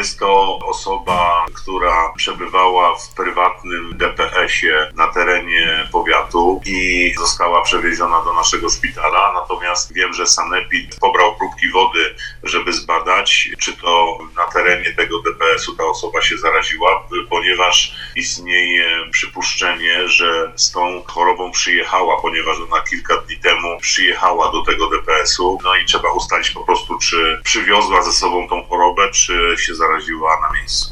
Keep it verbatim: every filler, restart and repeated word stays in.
Jest to osoba, która przebywała w prywatnym D P S-ie na terenie powiatu i została przewieziona do naszego szpitala. Natomiast wiem, że sanepid pobrał próbki wody, żeby zbadać, czy to na terenie tego D P S-u ta osoba się zaraziła, ponieważ istnieje przypuszczenie, że z tą chorobą przyjechała, ponieważ ona kilka dni temu przyjechała do tego D P S-u. No i trzeba ustalić po prostu, czy przywiozła ze sobą tą chorobę, czy się zaraziła na miejscu.